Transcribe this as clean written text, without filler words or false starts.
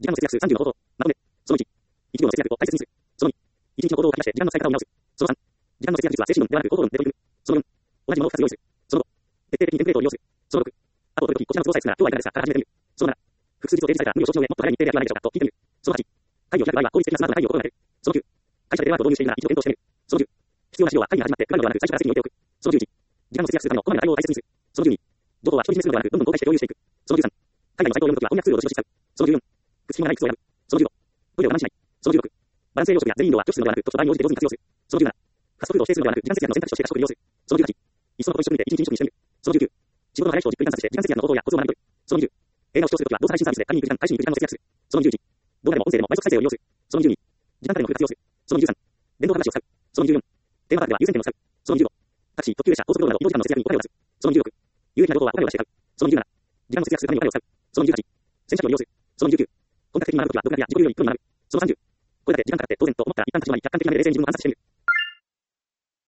時間の節約数30の方法。まとめ。その1。1秒の節約を大切にする。その2。1日の行動を書き出して時間の使い方を見直す。その3。時間の節約術は精神論ではなく方法論で取り組む。その4。同じものを2つ用意する。その5。徹底的にテンプレートを利用する。その6。あとを取るとき、こちらの都合さえつくなら今日はいかがですかから始めてみる。その7。複数日を提示されたら無理を承知の上、もっと早い日程でやらないでしょうかと聞いてみる。その8。会議を開く場合は効率的なスマートな会議を心がける。その9。会社でテレワークを導入しているなら一度検討してみる。その10。必要な資料は会議が始まって配るのではなく最初から席に置いておく。その11。時間の節約するためのこまめな対応を大切にする。その12。情報は独り占めするのではなくどんどん公開して共有していく。その13。海外のサイトを読むときは翻訳ツールを使用しちゃう。その14。くっつきもない靴を選ぶ。その15。トイレを我慢しない。その16。バランス栄養食や全員量は拒否するのではなく、時と場合に応じて上手に活用する。その17。ファストフードを指定するのではなく、時間節約の選択肢として可食利用する。その18。いっそのこと一食にて一日飲食にしてみる。その19。仕事の早い人をじっくり観察して時間節約の方法やコツを学んでくる。その20。映画を視聴するときは動作配信サービスで仮に行く時間、配信に行く時間を節約する。その21。動画でも音声でも倍速再生を利用する。その22。時間管理の工夫活用する。その23。電動話を使う。その24。テーマパークでは優先権を使う。その25。タクシー、特急列車、高速道路など移動時間の節約にお金を出す。その26。有益な情報はお金を出して買う。その27。時間の節約するためにお金を使う。その28。洗車機を利用する。その29。本格的に学ぶときは独学や自己流より一度に学ぶ。その30。これだけ時間かかって当然と思ったら一旦立ち止まり客観的な目で冷静に自分を観察してみる。